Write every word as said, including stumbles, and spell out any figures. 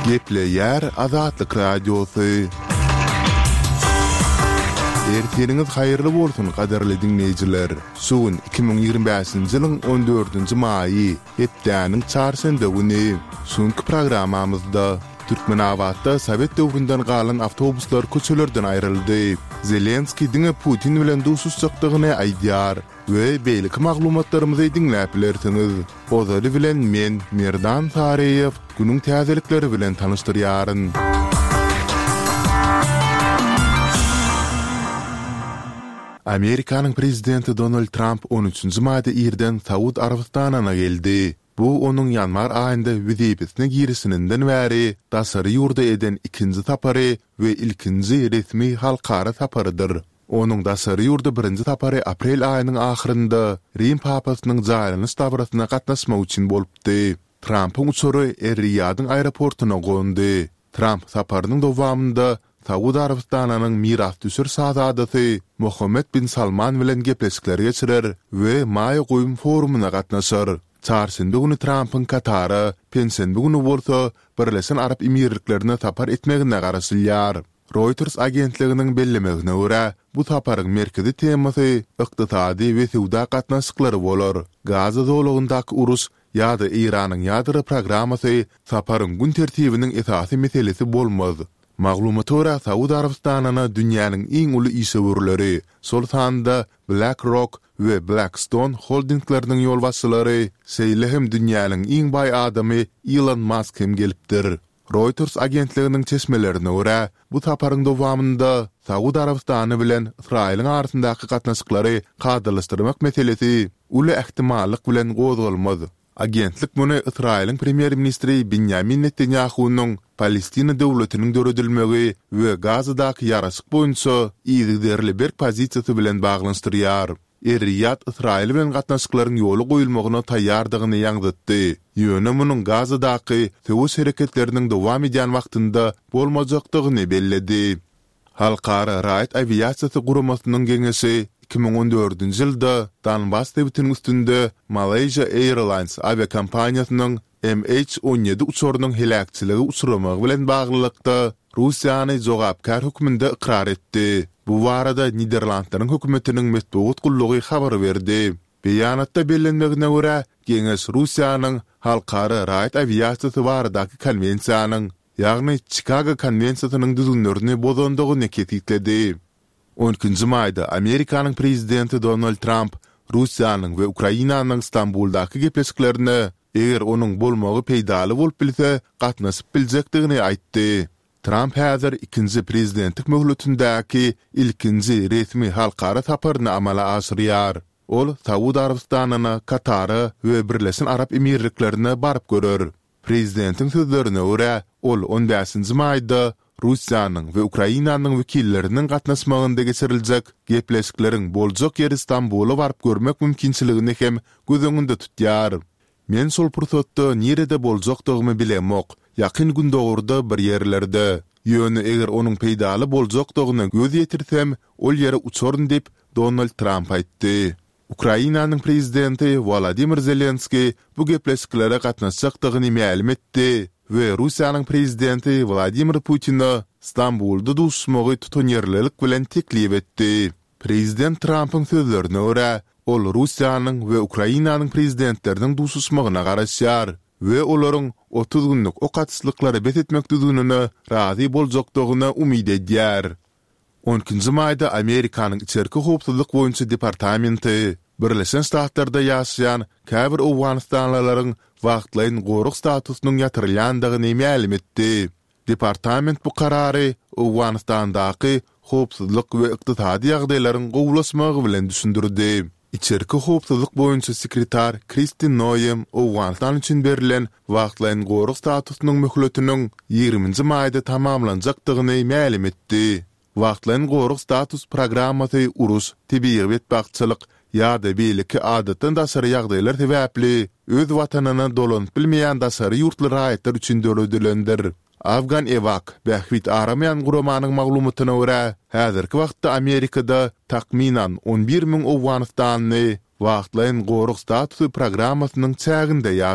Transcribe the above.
Gepleyer Azatlyk Radiosu. Erteriniz hayırlı bolsun kaderli dinleyiciler. Sugun iki bin ýygrimi beşinji ýylyň on dördünji maýy hepdäniň çarşamba güni soňky programmamyzda Türkmenawatda Sowet döwründen galan awtobuslar köçelerden aýryldy. Zelenski diňe Putin bilen duşuşçykdygyny aýdýar we beýlik maglumatlarymyzy dinläp bilersiňiz. Ozary bilen men Merdan Tareýew günüň täzelikleri bilen tanışdyrýaryn. Amerikanyň prezidenti Donald Trump on üçünji maýda Irden Saud Arabistanyna geldi. Bu onuň ýanwar aýynda wizipetine girisininden bäri dasary ýurda eden ikinji tapary we ilkinji resmi halkara taparydyr. Onuň dasary ýurda birinji tapary aprel aýynyň ahyrynda Rim papasynyň jaýlanyş dabrasyna gatnaşmak üçin bolupdy. Trump'ın uçury Er-Riyadyň aeroportuna goňdy. Trump taparynyň dowamında Saud Arabistanynyň miras düşür şahzadasy Mohammed bin Salman bilen gepleşikler geçirer we maý goýum forumuna gatnaşar. Çarşamba güni Trump'ın Katara, pensenbe güni bolsa Birleşen Arap Emirliklerine tapar etmegine garaşylýar. Reuters agentliginiň bellemegine görä, bu taparyň merkezi temasy ykdysady we sowda gatnaşyklary bolar. Gaza zolugyndaky urus ýa-da Iranyň ýadro programmasy taparyň gün tertibiniň esasy meselesi bolmaz. Maglumatora Saud Arabistanyna dünýäniň iň uly işgörleri, sol sanda BlackRock we Blackstone holdinglarynyň ýolbaşçylary, seýlehem dünýäniň iň baý adamy Elon Musk hem gelipdir. Reuters agentliginiň çeşmelerine görä, bu taparyň dowamında Saud Arabistany bilen Israýlyň arasyndaky gatnaşyklary gadalystyrmak meselesi uly ähtimallyk bilen gozulmaz. Agentlik muny Israýlyň premier ministri Benjamin Netanyahu'nyň Palestina döwletiniň döredilmegi we Gazadaky ýaraşyk boýunça ýygderli bir pozisiýasy bilen baglanşdyrýar. Er-Riyad Israýl bilen gatnaşyklaryň ýoly goýulmagyna taýýardygyny ýaňdatdy. Ýöne munyň Gazadaky töwüş hereketleriniň dowam edýän wagtynda bolmajakdygyny belledi. Halkara raýat aviasiýasy guramasynyň geňeşi iki bin on dördünji ýylda Donbass dewletiniň üstünde Malaysia Airlines aviakompaniýasynyň M H on ýedi uçurynyň helakçyligi uçuramagy bilen baglylykda Russiýany jogapkar hökmünde ikrar etdi. Bu barada Niderlandlaryň hökümetiniň metbuat gullugy habar berdi. Beýanatda bellenmegine görä, Geňeş Russiýanyň halkara raýat aviasiýasy baradaky konwensiýanyň, ýagny Chicago konwensiýasynyň düzgünlerini bozandygyny tekitledi. on üçünji maýda Amerikanyň prezidenti Donald Trump Russiýanyň we Ukrainanyň Istanbuldaky gepleşiklerine eger onuň bolmagy peýdaly bolup bilse gatnaşyp biljekdigini aýtdy. Trump häzir ikinji prezidentlik möhletindäki ilkinji resmi halkara taparyny amala aşyrýar. Ol Saud Arabistanyna, Katara we Birleşen Arap Emirliklerine barıp görür. Prezidentiň sözlerine görä, ol on beşinji maýda Russiýanyň we Ukrainanyň wekilleriniň gatnaşmagynda geçiriljek gepleşikleriň boljak ýer Istanbuly barıp görmek mümkinçiligini hem göz öňünde tutýar. Men şol pursatda nerede boljakdygymy bilemok. Ýakyn gün dogurda bir ýerlerde. Ýöne eger onuň peýdaly boljakdygyna göz ýetirsem, ol ýere uçaryn dep Donald Trump aýtdy. Ukrainanyň prezidenti Volodymyr Zelenski bu gepleşiklere gatnaşjakdygyny ma'lum etdi we Russiýanyň prezidenti Vladimir Putin'i Istanbulda duşmagy tutan ýerlelik bilen teklip etdi. Prezident Trump'ın sözlerine görä, ol Russiýanyň we Ukrainanyň prezidentleriniň duşuşmagyna garaşýar we olaryň otuz günlük o gatnaşyklary bet etmek düzgününe razy boljakdygyna umyd edýär. on üçünji maýda Amerikanyň içerki howpsuzlyk boýunça departamenti Birleşen Ştatlarda ýaşaýan käbir Awganistanlylaryň wagtlaryň goruk statusynyň ýatyrylýandygyny ma'lum etdi. Departament bu karary Awganistandaky howpsuzlyk we ykdysady ýagdaýlaryň gowlaşmagy bilen düşündirdi. İçerki howpsuzlyk boýunça sekretar Kristin Noem Awganistan üçin berilen wagtlaryň goruk statusynyň möhletiniň ýygrimiňji maýda tamamlanjakdygyny ma'lum etdi. Wagtlaryň goruk status programmasy urus, tebigy betbagçylyk ýa-da beýleki adatdan daşary ýagdaýlar sebäpli öz watanyna dolanyp bilmeýän daşary ýurtly raýatlar üçin döredilendir. Afgan Evak bähwit aramayan guramanyň maglumatyna görä, häzirki wagtda Amerikada takminan on bir min Awganistanly wagtlaryň goruk statusy programmasynyň çäginde